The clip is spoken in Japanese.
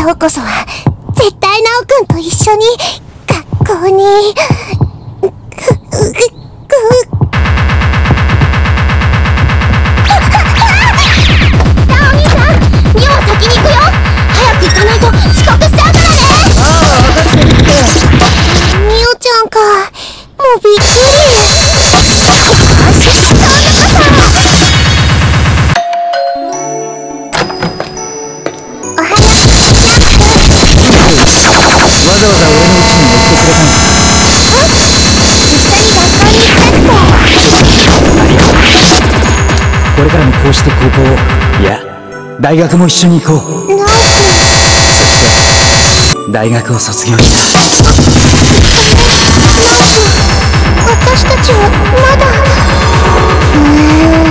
今日こそは絶対ナオくんと一緒に学校にナオ兄さん、ミオは先に行くよ。早く行かないと遅刻しちゃうからね。 ああ、分かってるって。 ミオちゃんか、もうびっくり。 わざわざ俺の家に寄ってくれたのか。これからもこうして高校を、いや大学も一緒に行こう。大学を卒業した。 私たちはまだ